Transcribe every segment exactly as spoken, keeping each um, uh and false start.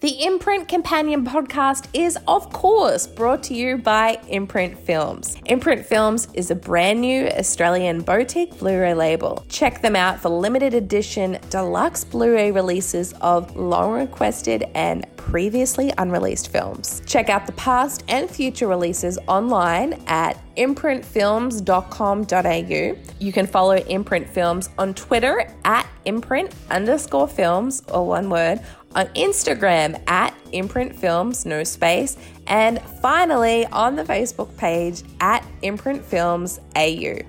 The Imprint Companion podcast is, of course, brought to you by Imprint Films. Imprint Films is a brand new Australian boutique Blu-ray label. Check them out for limited edition deluxe Blu-ray releases of long requested and previously unreleased films. Check out the past and future releases online at imprint films dot com dot a u. You can follow Imprint Films on Twitter at imprint underscore films, or one word, on Instagram at Imprint Films, no space, and finally on the Facebook page at Imprint Films A U.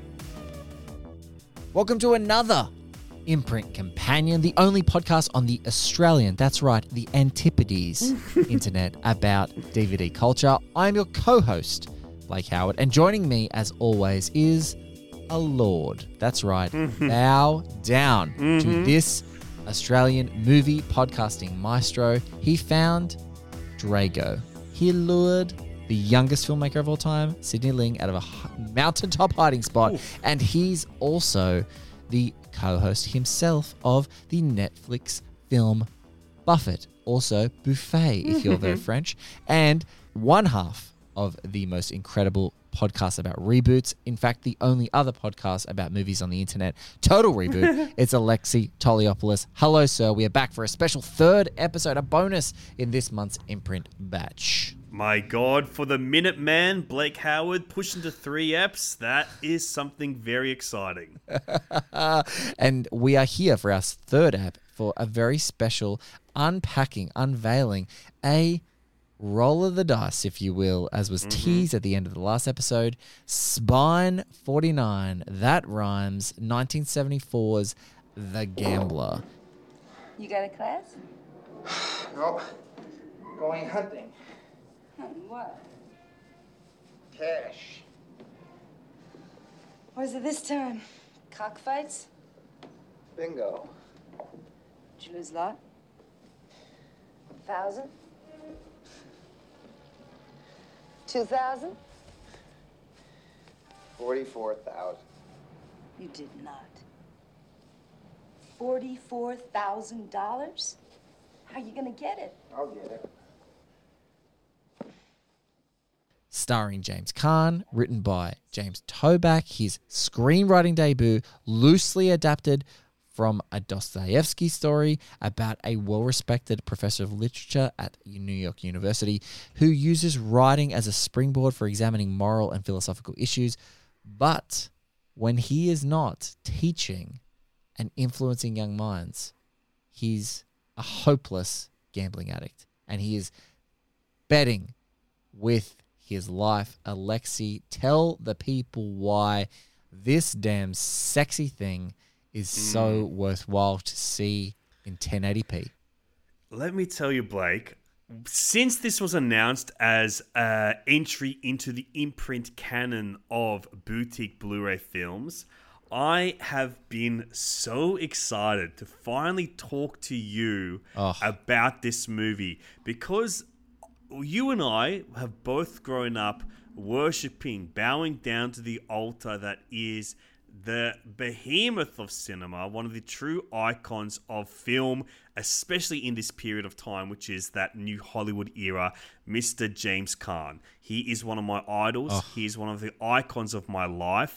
Welcome to another Imprint Companion, the only podcast on the Australian, that's right, the Antipodes internet about D V D culture. I'm your co-host, Blake Howard, and joining me, as always, is a lord. That's right, bow down mm-hmm. to this Australian movie podcasting maestro. He found Drago. He lured the youngest filmmaker of all time, Sidney Ling, out of a mountaintop hiding spot. Ooh. And he's also the co-host himself of the Netflix film Buffett, also Buffet, if you're very French, and one half of the most incredible podcast about reboots. In fact, the only other podcast about movies on the internet, Total Reboot. It's Alexi Toliopoulos. Hello, sir. We are back for a special third episode, a bonus in this month's Imprint batch. My God, for the Minuteman, Blake Howard pushing to three eps, that is something very exciting. And we are here for our third app for a very special unpacking, unveiling, a roll of the dice, if you will, as was mm-hmm. teased at the end of the last episode. Spine forty-nine, that rhymes, nineteen seventy-four's The Gambler. You got a class? No, going hunting. Hunting what? Cash. What is it this time? Cockfights? Bingo. Did you lose a lot? A thousand? Two thousand? Forty-four thousand. You did not. Forty-four thousand dollars? How are you gonna get it? I'll get it. Starring James Caan, written by James Toback, his screenwriting debut, loosely adapted from a Dostoevsky story about a well-respected professor of literature at New York University who uses writing as a springboard for examining moral and philosophical issues. But when he is not teaching and influencing young minds, he's a hopeless gambling addict. And he is betting with his life. Alexi, tell the people why this damn sexy thing is so mm. worthwhile to see in ten eighty p. Let me tell you, Blake, since this was announced as an entry into the Imprint canon of boutique Blu-ray films, I have been so excited to finally talk to you oh. about this movie, because you and I have both grown up worshipping, bowing down to the altar that is the behemoth of cinema, one of the true icons of film, especially in this period of time, which is that new Hollywood era, Mister James Caan. He is one of my idols. Oh. He is one of the icons of my life.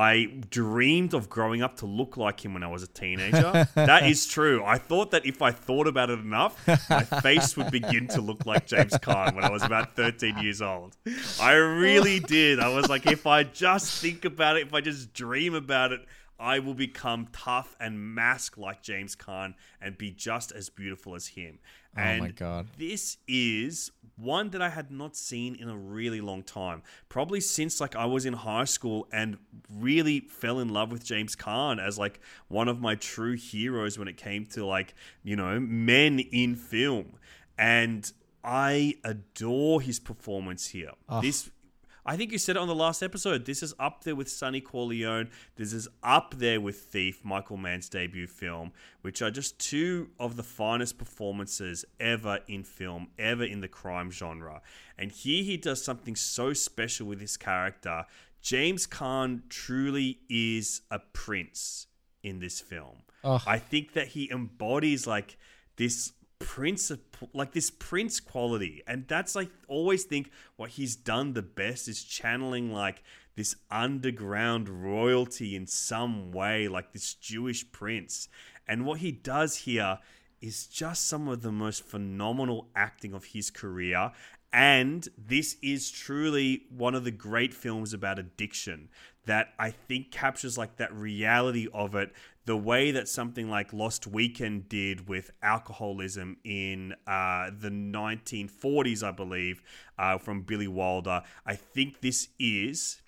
I dreamed of growing up to look like him when I was a teenager. That is true. I thought that if I thought about it enough, my face would begin to look like James Caan when I was about thirteen years old. I really did. I was like, if I just think about it, if I just dream about it, I will become tough and mask like James Caan and be just as beautiful as him. Oh and my God. This is one that I had not seen in a really long time. Probably since like I was in high school and really fell in love with James Caan as like one of my true heroes when it came to like, you know, men in film. And I adore his performance here. Oh. This I think you said it on the last episode. This is up there with Sonny Corleone. This is up there with Thief, Michael Mann's debut film, which are just two of the finest performances ever in film, ever in the crime genre. And here he does something so special with his character. James Caan truly is a prince in this film. Oh. I think that he embodies like this principle, like this prince quality. And that's like, always think what he's done the best is channeling like this underground royalty in some way, like this Jewish prince. And what he does here is just some of the most phenomenal acting of his career. And this is truly one of the great films about addiction that I think captures like that reality of it, the way that something like Lost Weekend did with alcoholism in uh, the nineteen forties, I believe, uh, from Billy Wilder. I think this is...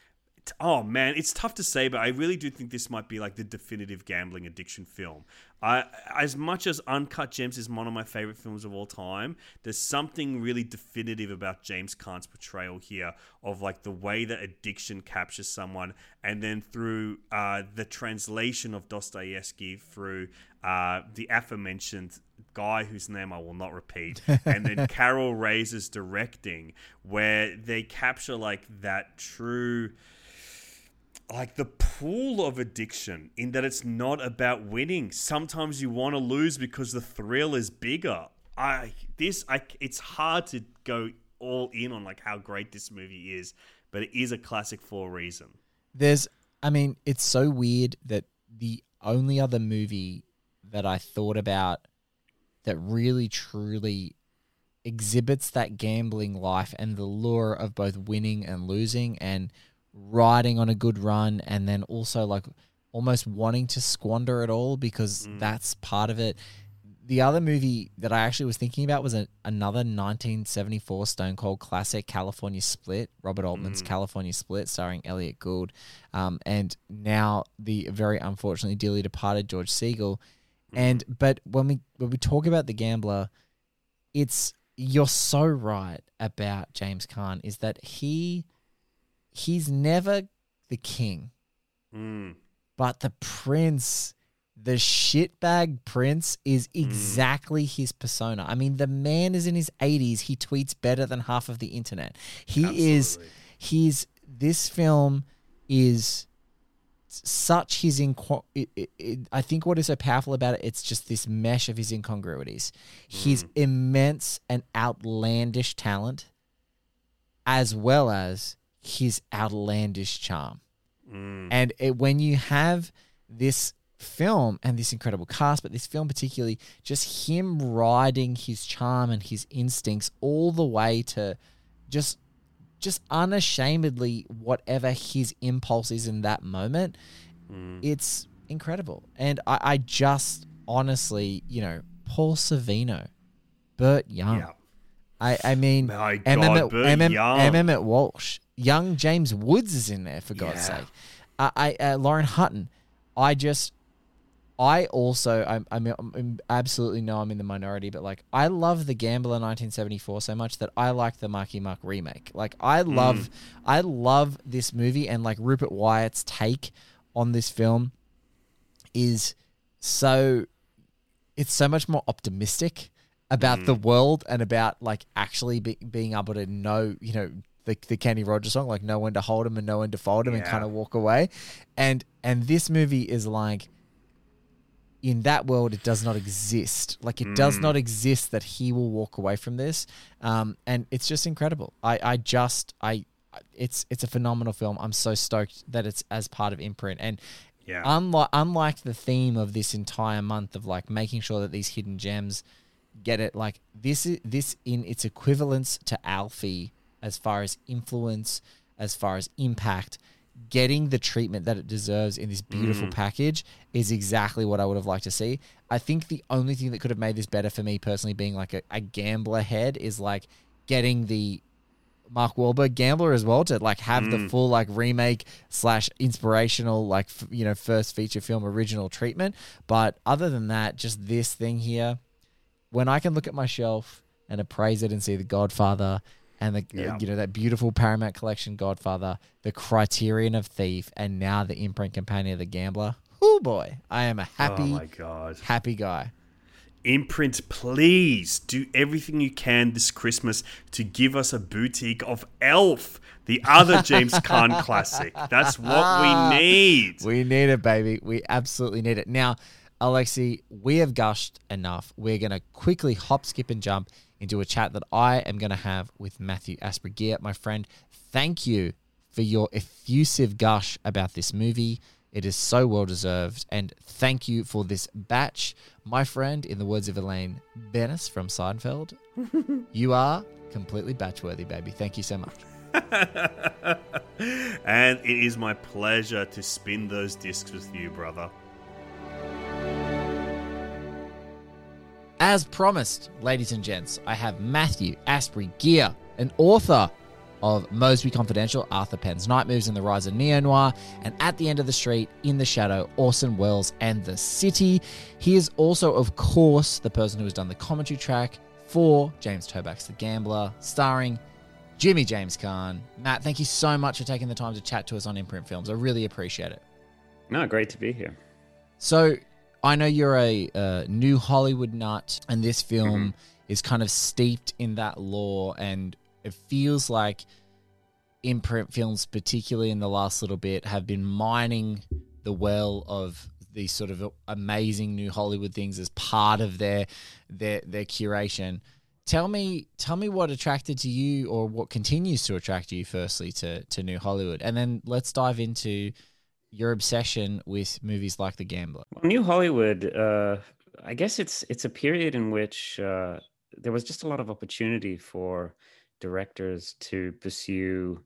Oh man, it's tough to say, but I really do think this might be like the definitive gambling addiction film. I, as much as Uncut Gems is one of my favorite films of all time, there's something really definitive about James Caan's portrayal here of like the way that addiction captures someone, and then through uh, the translation of Dostoevsky through uh, the aforementioned guy whose name I will not repeat, and then Carol Ray's directing, where they capture like that true... like the pool of addiction, in that it's not about winning. Sometimes you want to lose because the thrill is bigger. I this I it's hard to go all in on like how great this movie is, but it is a classic for a reason. There's, I mean, it's so weird that the only other movie that I thought about that really truly exhibits that gambling life and the lure of both winning and losing and riding on a good run, and then also like almost wanting to squander it all because mm. that's part of it. The other movie that I actually was thinking about was a, another nineteen seventy-four Stone Cold classic, California Split, Robert Altman's mm. California Split, starring Elliot Gould, um, and now the very unfortunately dearly departed George Segal. Mm. And but when we when we talk about The Gambler, it's you're so right about James Caan, is that he. He's never the king, mm. but the prince, the shitbag prince, is exactly mm. his persona. I mean, the man is in his eighties. He tweets better than half of the internet. He Absolutely. is, he's, this film is such his, inco- it, it, it, I think what is so powerful about it, it's just this mesh of his incongruities. Mm. His immense and outlandish talent, as well as his outlandish charm. Mm. And it, when you have this film and this incredible cast, but this film particularly, just him riding his charm and his instincts all the way to just just unashamedly whatever his impulse is in that moment, mm. it's incredible. And I, I just honestly, you know, Paul Sorvino, Burt Young, yeah. I, I mean, My M M God, Burt M M Young. M M Walsh, young James Woods is in there, for God's Yeah. sake. Uh, I uh, Lauren Hutton. I just, I also, I'm, I'm, I'm absolutely know I'm in the minority, but like, I love The Gambler nineteen seventy-four so much that I like the Marky Mark remake. Like, I love, mm. I love this movie, and like Rupert Wyatt's take on this film is so, it's so much more optimistic about mm. the world and about like actually be, being able to know, you know, the the Kenny Rogers song, like know when to hold him and know when to fold him yeah. and kind of walk away. And and this movie is like, in that world, it does not exist. Like it mm. does not exist that he will walk away from this. Um, and it's just incredible. I, I just, I, it's, it's a phenomenal film. I'm so stoked that it's as part of Imprint. And yeah. unlike, unlike the theme of this entire month of like making sure that these hidden gems get it, like this is this in its equivalence to Alfie as far as influence, as far as impact, getting the treatment that it deserves in this beautiful mm. package is exactly what I would have liked to see. I think the only thing that could have made this better for me personally, being like a, a gambler head, is like getting the Mark Wahlberg Gambler as well, to like have mm. the full like remake slash inspirational like f- you know first feature film original treatment. But other than that, just this thing here, when I can look at my shelf and appraise it and see The Godfather and the yeah. uh, you know that beautiful Paramount Collection Godfather, the Criterion of Thief, and now the Imprint Companion of The Gambler, oh boy, I am a happy, oh my God. happy guy. Imprint, please do everything you can this Christmas to give us a boutique of Elf, the other James Caan classic. That's what we need. We need it, baby. We absolutely need it. Now, Alexi, we have gushed enough. We're going to quickly hop, skip, and jump into a chat that I am going to have with Matthew Asprey-Geer. My friend, thank you for your effusive gush about this movie. It is so well-deserved. And thank you for this batch. My friend, in the words of Elaine Bennis from Seinfeld, you are completely batch-worthy, baby. Thank you so much. And it is my pleasure to spin those discs with you, brother. As promised, ladies and gents, I have Matthew Asprey-Geer, an author of Mosby Confidential, Arthur Penn's Night Moves and the Rise of Neo-Noir, and At the End of the Street, In the Shadow, Orson Welles and the City. He is also, of course, the person who has done the commentary track for James Toback's The Gambler, starring Jimmy James Caan. Matt, thank you so much for taking the time to chat to us on Imprint Films. I really appreciate it. No, great to be here. So, I know you're a uh, new Hollywood nut, and this film mm-hmm. is kind of steeped in that lore, and it feels like Imprint Films, particularly in the last little bit, have been mining the well of these sort of amazing new Hollywood things as part of their their their curation. Tell me, tell me what attracted to you, or what continues to attract you, firstly, to to New Hollywood, and then let's dive into your obsession with movies like The Gambler. Well, New Hollywood, uh, I guess it's it's a period in which uh, there was just a lot of opportunity for directors to pursue,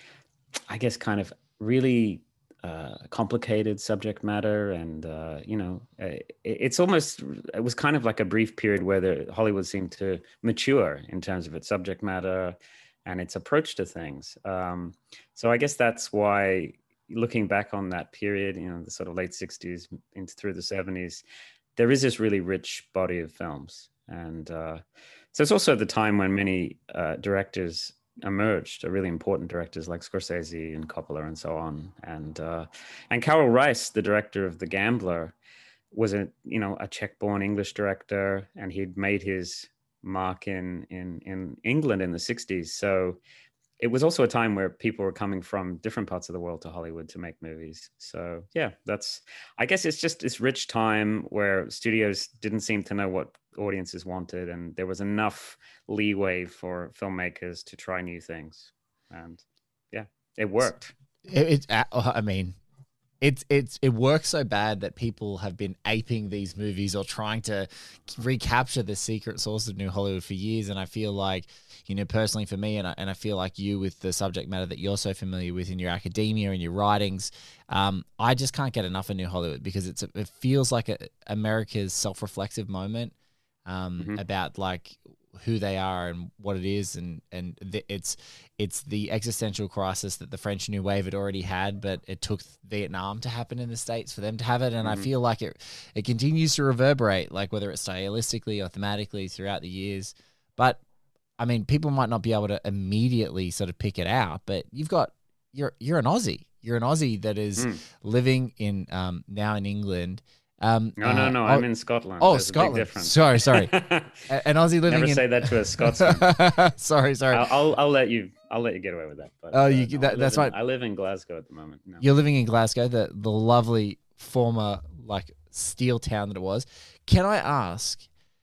I guess, kind of really uh, complicated subject matter. And, uh, you know, it, it's almost, it was kind of like a brief period where the Hollywood seemed to mature in terms of its subject matter and its approach to things. Um, so I guess that's why, looking back on that period, you know, the sort of late sixties into through the seventies, there is this really rich body of films. And uh, so it's also the time when many uh, directors emerged, uh, really important directors like Scorsese and Coppola and so on. And uh, and Carol Rice, the director of The Gambler, was a, you know, a Czech-born English director, and he'd made his mark in in in England in the sixties. So it was also a time where people were coming from different parts of the world to Hollywood to make movies. So yeah, that's, I guess it's just this rich time where studios didn't seem to know what audiences wanted, and there was enough leeway for filmmakers to try new things. And yeah, it worked. It, it I mean, It's it's it works so bad that people have been aping these movies or trying to recapture the secret sauce of New Hollywood for years. And I feel like, you know, personally for me, and I, and I feel like you with the subject matter that you're so familiar with in your academia and your writings, um, I just can't get enough of New Hollywood because it's it feels like a, America's self-reflexive moment um, mm-hmm. about like who they are and what it is, and and the, it's it's the existential crisis that the French New Wave had already had, but it took Vietnam to happen in the States for them to have it, and mm-hmm. I feel like it it continues to reverberate, like whether it's stylistically or thematically throughout the years. But I mean, people might not be able to immediately sort of pick it out, but you've got you're you're an Aussie, you're an Aussie that is mm. living in um now in England. Um, no, no, no. Uh, I'm oh, in Scotland. Oh, There's Scotland. A big difference. Sorry, sorry. An Aussie living Never in. say that to a Scotsman. sorry, sorry. I'll, I'll, I'll let you. I'll let you get away with that. But, oh, uh, you, no, that, that's in, right. I live in Glasgow at the moment. No. You're living in Glasgow, the the lovely former like steel town that it was. Can I ask,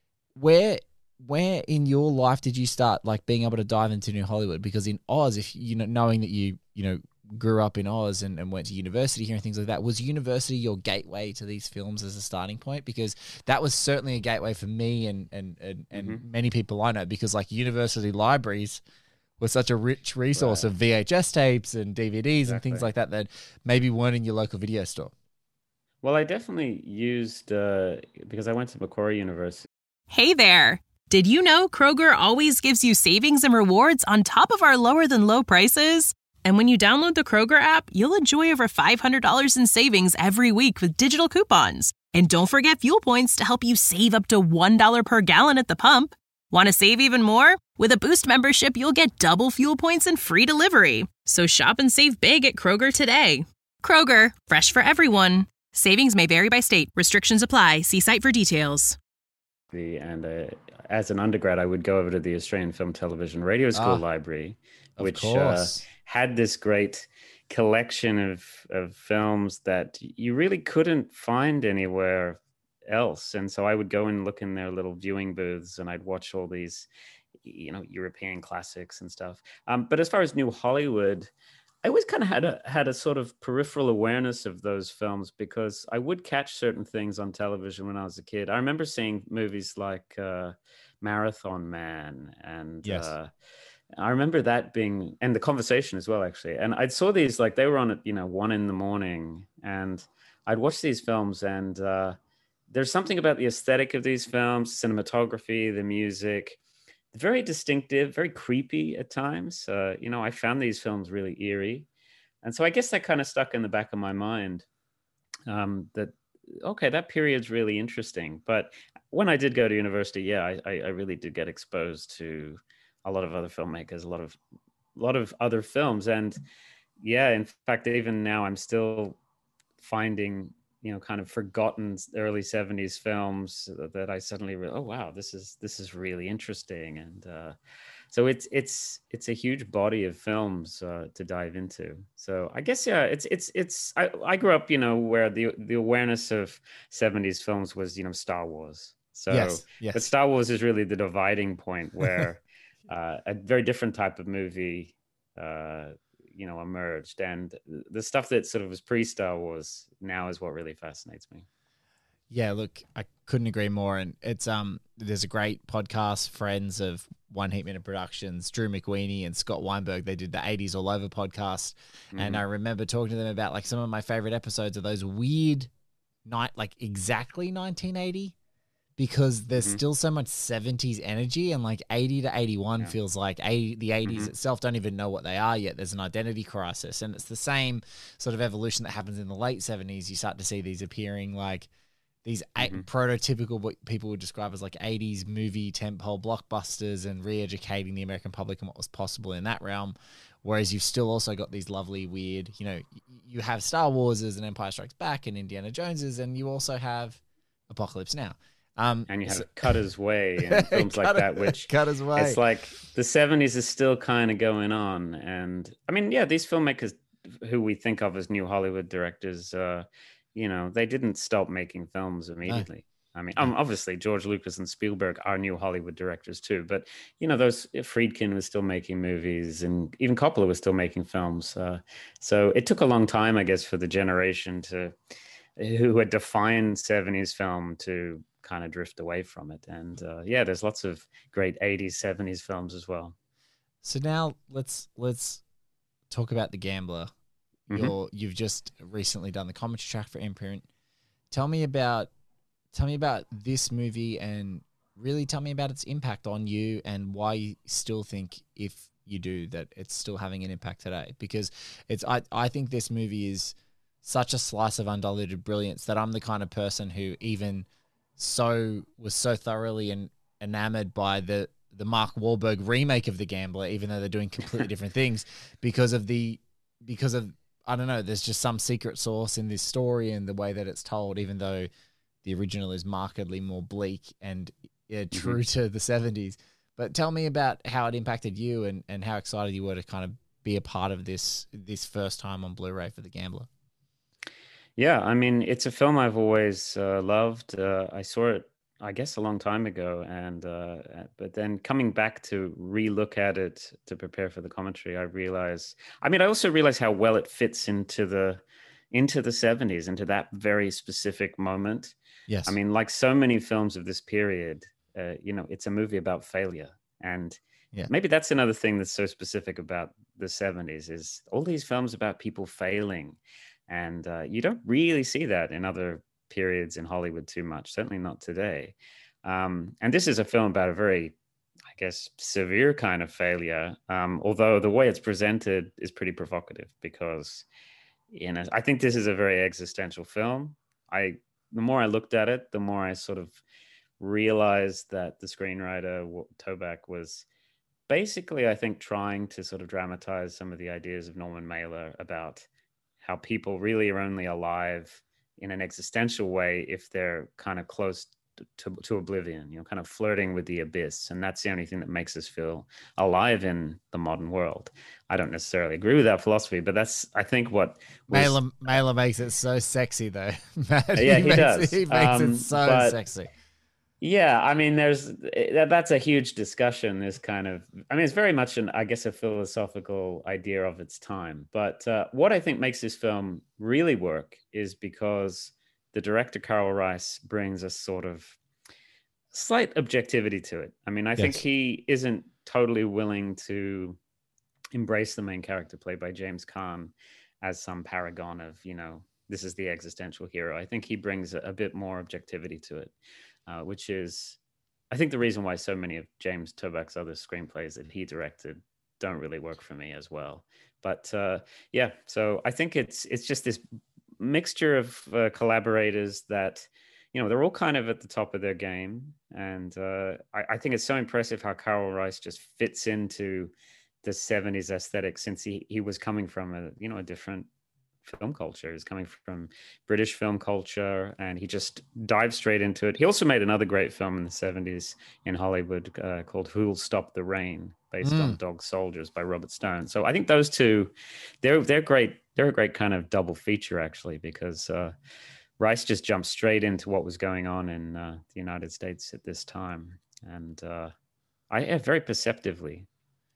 where where in your life did you start like being able to dive into New Hollywood? Because in Oz, if you know, knowing that you you know. grew up in Oz and, and went to university here and things like that, was university your gateway to these films as a starting point? Because that was certainly a gateway for me and and and, and mm-hmm. many people I know, because like university libraries were such a rich resource right. of V H S tapes and D V Ds exactly. and things like that that maybe weren't in your local video store. Well, I definitely used, uh, because I went to Macquarie University. Hey there. Did you know Kroger always gives you savings and rewards on top of our lower than low prices? And when you download the Kroger app, you'll enjoy over five hundred dollars in savings every week with digital coupons. And don't forget fuel points to help you save up to one dollar per gallon at the pump. Want to save even more? With a Boost membership, you'll get double fuel points and free delivery. So shop and save big at Kroger today. Kroger, fresh for everyone. Savings may vary by state. Restrictions apply. See site for details. And uh, as an undergrad, I would go over to the Australian Film, Television, Radio School ah, Library, which uh, had this great collection of, of films that you really couldn't find anywhere else. And so I would go and look in their little viewing booths, and I'd watch all these, you know, European classics and stuff. Um, but as far as New Hollywood, I always kind of had a had a sort of peripheral awareness of those films because I would catch certain things on television when I was a kid. I remember seeing movies like uh, Marathon Man, and Yes. uh, I remember that being, and The Conversation as well, actually. And I saw these, like, they were on at, you know, one in the morning, and I'd watch these films, and uh, there's something about the aesthetic of these films, cinematography, the music, very distinctive, very creepy at times. Uh, you know, I found these films really eerie. And so I guess that kind of stuck in the back of my mind, um, that, okay, that period's really interesting. But when I did go to university, yeah, I, I I really did get exposed to a lot of other filmmakers, a lot of, a lot of other films. And yeah, in fact, even now I'm still finding, you know, kind of forgotten early seventies films that I suddenly re- oh wow, this is this is really interesting. And uh so it's it's it's a huge body of films uh to dive into. So I guess, yeah, it's it's it's I, I grew up, you know, where the the awareness of seventies films was, you know, Star Wars. So Yes, yes. but Star Wars is really the dividing point where uh a very different type of movie uh you know, emerged, and the stuff that sort of was pre-Star Wars now is what really fascinates me. Yeah, look, I couldn't agree more. And it's um, there's a great podcast, friends of One Heat Minute Productions, Drew McWeeny and Scott Weinberg. They did the eighties All Over podcast, mm-hmm. and I remember talking to them about like some of my favorite episodes of those weird night, like exactly nineteen eighty, because there's mm-hmm. still so much seventies energy, and like eighty to eighty-one yeah. feels like eighty, the eighties mm-hmm. itself don't even know what they are yet. There's an identity crisis, and it's the same sort of evolution that happens in the late seventies. You start to see these appearing like these mm-hmm. a- prototypical, what people would describe as like eighties movie tentpole blockbusters, and re-educating the American public and what was possible in that realm. Whereas you've still also got these lovely, weird, you know, you have Star Warses and Empire Strikes Back and Indiana Joneses, and you also have Apocalypse Now. Um, and you have so, Cutter's Way and films like that, which Cutter's Way. It's like the seventies is still kind of going on. And I mean, yeah, these filmmakers who we think of as new Hollywood directors, uh, you know, they didn't stop making films immediately. No. I mean, um, obviously George Lucas and Spielberg are new Hollywood directors too, but you know, those Friedkin was still making movies, and even Coppola was still making films. Uh, so it took a long time, I guess, for the generation to who had defined seventies film to kind of drift away from it. And uh, yeah, there's lots of great eighties, seventies films as well. So now let's let's talk about The Gambler. Mm-hmm. You're you've just recently done the commentary track for Imprint. Tell me about tell me about this movie, and really tell me about its impact on you, and why you still think, if you do, that it's still having an impact today. Because it's I, I think this movie is such a slice of undiluted brilliance that I'm the kind of person who even so was so thoroughly and enamored by the the Mark Wahlberg remake of The Gambler, even though they're doing completely different things, because of the because of I don't know, there's just some secret sauce in this story and the way that it's told, even though the original is markedly more bleak and yeah, true mm-hmm. to the seventies. But tell me about how it impacted you, and, and how excited you were to kind of be a part of this this first time on Blu-ray for The Gambler. Yeah, I mean, it's a film I've always uh, loved. Uh, I saw it, I guess, a long time ago, and uh, but then coming back to relook at it to prepare for the commentary, I realized. I mean, I also realized how well it fits into the into the seventies, into that very specific moment. Yes, I mean, like so many films of this period, uh, you know, it's a movie about failure, and yeah. maybe that's another thing that's so specific about the seventies is all these films about people failing. And uh, you don't really see that in other periods in Hollywood too much, certainly not today. Um, and this is a film about a very, I guess, severe kind of failure, um, although the way it's presented is pretty provocative because, you know, I think this is a very existential film. I, the more I looked at it, the more I sort of realized that the screenwriter, Toback, was basically, I think, trying to sort of dramatize some of the ideas of Norman Mailer about how people really are only alive in an existential way if they're kind of close to, to oblivion, you know, kind of flirting with the abyss. And that's the only thing that makes us feel alive in the modern world. I don't necessarily agree with that philosophy, but that's, I think, what was... Mailer, Mailer makes it so sexy, though. Matt, yeah, he, he makes, does. He makes um, it so but, sexy. Yeah, I mean, there's that, that's a huge discussion. This kind of, I mean, it's very much an, I guess, a philosophical idea of its time. But uh, what I think makes this film really work is because the director Karl Reiss brings a sort of slight objectivity to it. I mean, I yes. think he isn't totally willing to embrace the main character played by James Caan as some paragon of, you know, this is the existential hero. I think he brings a, a bit more objectivity to it. Uh, which is, I think, the reason why so many of James Toback's other screenplays that he directed don't really work for me as well. But uh, yeah, so I think it's it's just this mixture of uh, collaborators that, you know, they're all kind of at the top of their game. And uh, I, I think it's so impressive how Karl Reiss just fits into the seventies aesthetic, since he, he was coming from a, you know, a different film culture. He's coming from British film culture, and he just dived straight into it. He also made another great film in the seventies in Hollywood uh, called Who'll Stop the Rain, based mm. on Dog Soldiers by Robert Stone. So I think those two, they're they're great. They're a great kind of double feature, actually, because uh, Rice just jumped straight into what was going on in uh, the United States at this time, and uh, I yeah, very perceptively.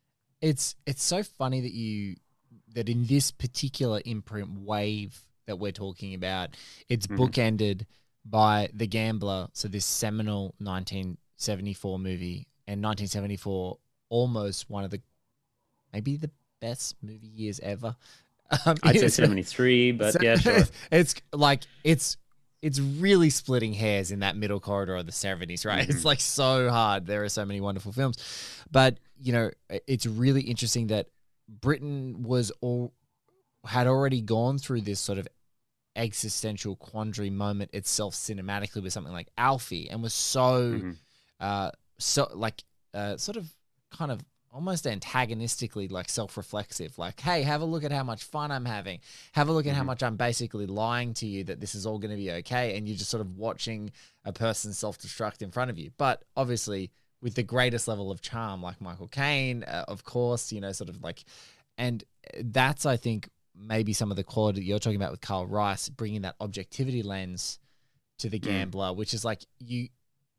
It's it's so funny that you. that in this particular imprint wave that we're talking about, it's mm-hmm. bookended by The Gambler, so this seminal nineteen seventy-four movie, and nineteen seventy-four, almost one of the, maybe the best movie years ever. Um, I'd say seventy-three, but so, yeah, sure. It's like, it's it's really splitting hairs in that middle corridor of the seventies, right? Mm-hmm. It's like so hard. There are so many wonderful films. But, you know, it's really interesting that Britain was all had already gone through this sort of existential quandary moment itself cinematically with something like Alfie, and was so, mm-hmm. uh, so like, uh, sort of, kind of almost antagonistically like self-reflexive. Like, hey, have a look at how much fun I'm having. Have a look at mm-hmm. how much I'm basically lying to you that this is all going to be okay, and you're just sort of watching a person self-destruct in front of you. But obviously, with the greatest level of charm, like Michael Caine, uh, of course, you know, sort of like, and that's, I think, maybe some of the quality that you're talking about with Karl Reiss, bringing that objectivity lens to The Gambler, mm. which is like, you,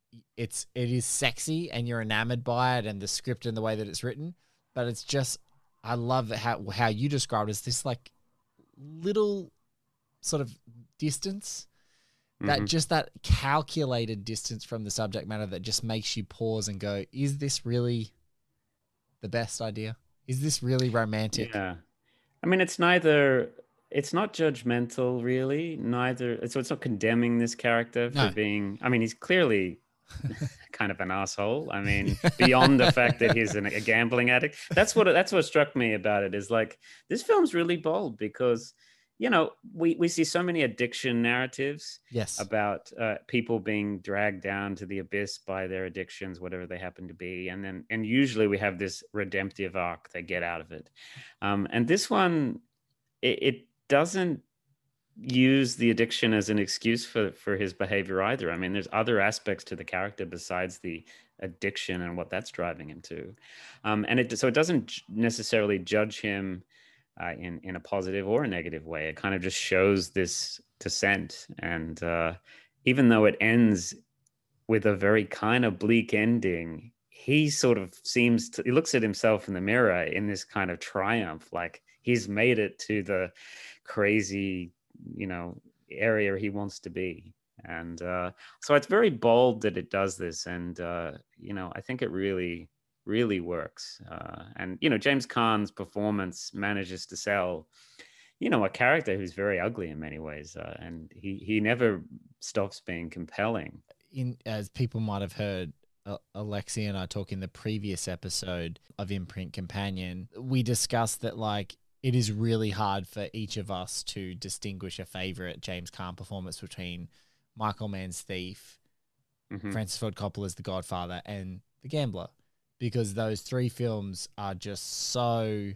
it's, it is sexy and you're enamored by it and the script and the way that it's written, but it's just, I love how, how you described it as this like little sort of distance. That mm-hmm. just that calculated distance from the subject matter that just makes you pause and go, is this really the best idea? Is this really romantic? Yeah. I mean, it's neither, it's not judgmental really, neither. So it's not condemning this character for no. being, I mean, he's clearly kind of an asshole. I mean, beyond the fact that he's an, a gambling addict. That's what, that's what struck me about it, is like, this film's really bold because, you know, we, we see so many addiction narratives yes. about uh, people being dragged down to the abyss by their addictions, whatever they happen to be. And then, and usually we have this redemptive arc they get out of it. Um, and this one, it, it doesn't use the addiction as an excuse for, for his behavior either. I mean, there's other aspects to the character besides the addiction and what that's driving him to. Um, and it, so it doesn't necessarily judge him Uh, in, in a positive or a negative way. It kind of just shows this descent. And uh, even though it ends with a very kind of bleak ending, he sort of seems to, he looks at himself in the mirror in this kind of triumph, like he's made it to the crazy, you know, area he wants to be. And uh, so it's very bold that it does this. And, uh, you know, I think it really... really works. Uh, and, you know, James Caan's performance manages to sell, you know, a character who's very ugly in many ways. Uh, and he, he never stops being compelling. In, as people might have heard, uh, Alexi and I talk in the previous episode of Imprint Companion, we discussed that, like, it is really hard for each of us to distinguish a favorite James Caan performance between Michael Mann's Thief, mm-hmm. Francis Ford Coppola's The Godfather, and The Gambler. Because those three films are just so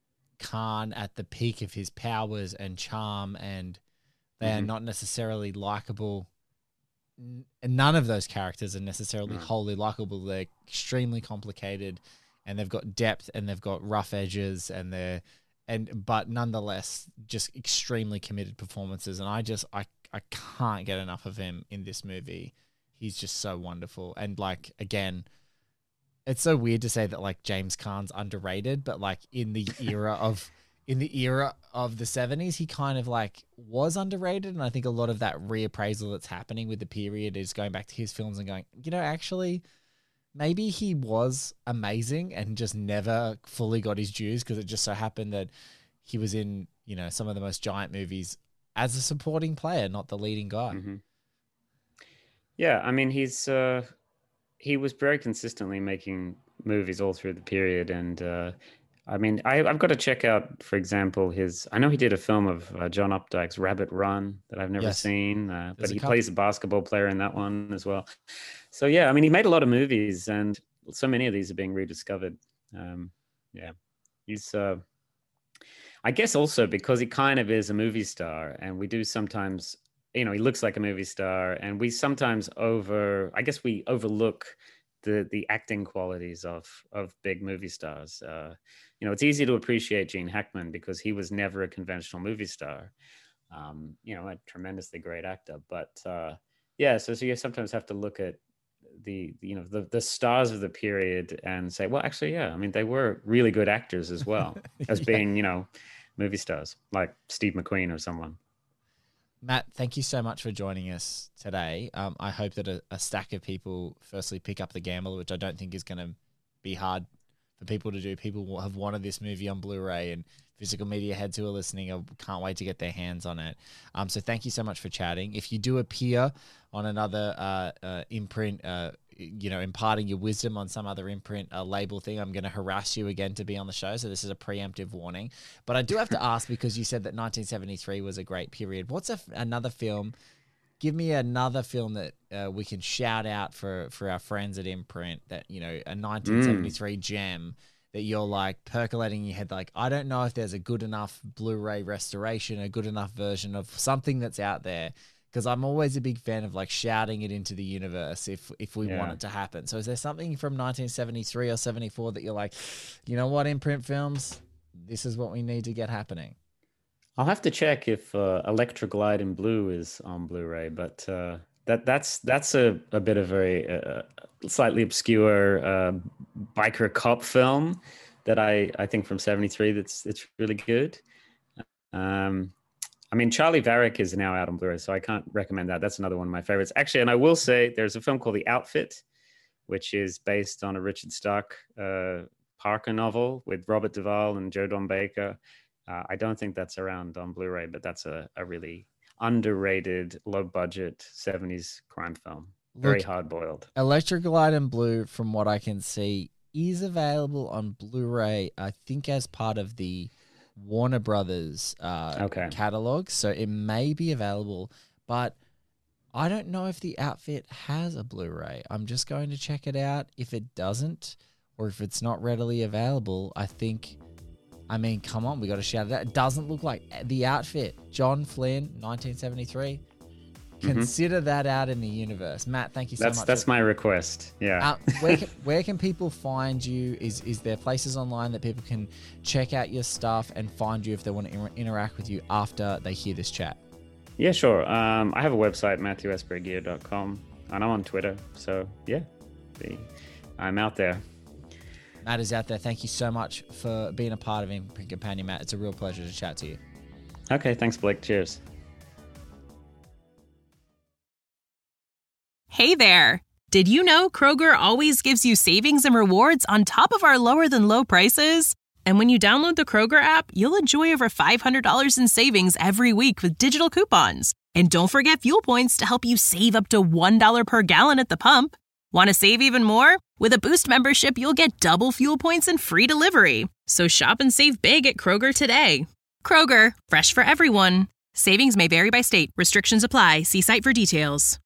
Caan at the peak of his powers and charm, and they mm-hmm. are not necessarily likable n- none of those characters are necessarily No. wholly likable. They're extremely complicated, and they've got depth, and they've got rough edges, and they're and but nonetheless just extremely committed performances. And I just I I can't get enough of him in this movie. He's just so wonderful. And like again, it's so weird to say that like James Caan's underrated, but like in the era of in the era of the seventies, he kind of like was underrated. And I think a lot of that reappraisal that's happening with the period is going back to his films and going, you know, actually maybe he was amazing and just never fully got his dues because it just so happened that he was in, you know, some of the most giant movies as a supporting player, not the leading guy. Mm-hmm. Yeah, I mean, he's uh, he was very consistently making movies all through the period, and uh, I mean, I, I've got to check out, for example, his. I know he did a film of uh, John Updike's Rabbit Run that I've never Yes. seen, uh, but There's a he couple. plays a basketball player in that one as well. So yeah, I mean, he made a lot of movies, and so many of these are being rediscovered. Um, yeah, he's. Uh, I guess also because he kind of is a movie star, and we do sometimes, you know, he looks like a movie star, and we sometimes over. I guess we overlook the the acting qualities of of big movie stars. Uh, you know, it's easy to appreciate Gene Hackman because he was never a conventional movie star. Um, you know, a tremendously great actor, but uh, yeah. So, so you sometimes have to look at the you know the the stars of the period and say, well, actually, yeah. I mean, they were really good actors as well as Yeah. being you know movie stars like Steve McQueen or someone. Matt, thank you so much for joining us today. Um, I hope that a, a stack of people firstly pick up The Gambler, which I don't think is going to be hard for people to do. People have wanted this movie on Blu-ray, and physical media heads who are listening I can't wait to get their hands on it. Um, so thank you so much for chatting. If you do appear on another uh, uh, imprint, uh, you know, imparting your wisdom on some other imprint uh, label thing, I'm going to harass you again to be on the show. So this is a preemptive warning. But I do have to ask, because you said that nineteen seventy-three was a great period. What's a, another film? Give me another film that uh, we can shout out for, for our friends at Imprint that, you know, a nineteen seventy-three mm. gem that you're like percolating in your head. Like, I don't know if there's a good enough Blu-ray restoration, a good enough version of something that's out there. Because I'm always a big fan of like shouting it into the universe if if we Yeah. want it to happen. So is there something from nineteen seventy-three or seventy-four that you're like, you know what, Imprint Films, this is what we need to get happening? I'll have to check if uh, Electra Glide in Blue is on Blu-ray, but uh, that that's that's a, a bit of a, a slightly obscure uh, biker cop film that I, I think from seventy-three that's it's really good. Um, I mean, Charlie Varick is now out on Blu-ray, so I can't recommend that. That's another one of my favorites. Actually, and I will say there's a film called The Outfit, which is based on a Richard Stark uh, Parker novel with Robert Duvall and Joe Don Baker. Uh, I don't think that's around on Blu-ray, but that's a, a really underrated, low-budget seventies crime film. Very Look, hard-boiled. Electric Light and Blue, from what I can see, is available on Blu-ray, I think as part of the Warner Brothers uh, Okay. catalog. So it may be available, but I don't know if The Outfit has a Blu-ray. I'm just going to check it out. If it doesn't, or if it's not readily available, I think... I mean, come on, we got to shout it out. It doesn't look like The Outfit. John Flynn, nineteen seventy-three. Consider that out in the universe. Matt, thank you so That's much. that's for- my request. Yeah. uh, where, can, where can people find you? Is is there places online that people can check out your stuff and find you if they want to inter- interact with you after they hear this chat? Yeah, sure. Um, I have a website, matthew esbury gear dot com, and I'm on Twitter. So, yeah, the, I'm out there. Matt is out there. Thank you so much for being a part of Imprint Companion, Matt. It's a real pleasure to chat to you. Okay, thanks, Blake. Cheers. Hey there! Did you know Kroger always gives you savings and rewards on top of our lower than low prices? And when you download the Kroger app, you'll enjoy over five hundred dollars in savings every week with digital coupons. And don't forget fuel points to help you save up to one dollar per gallon at the pump. Want to save even more? With a Boost membership, you'll get double fuel points and free delivery. So shop and save big at Kroger today. Kroger, fresh for everyone. Savings may vary by state. Restrictions apply. See site for details.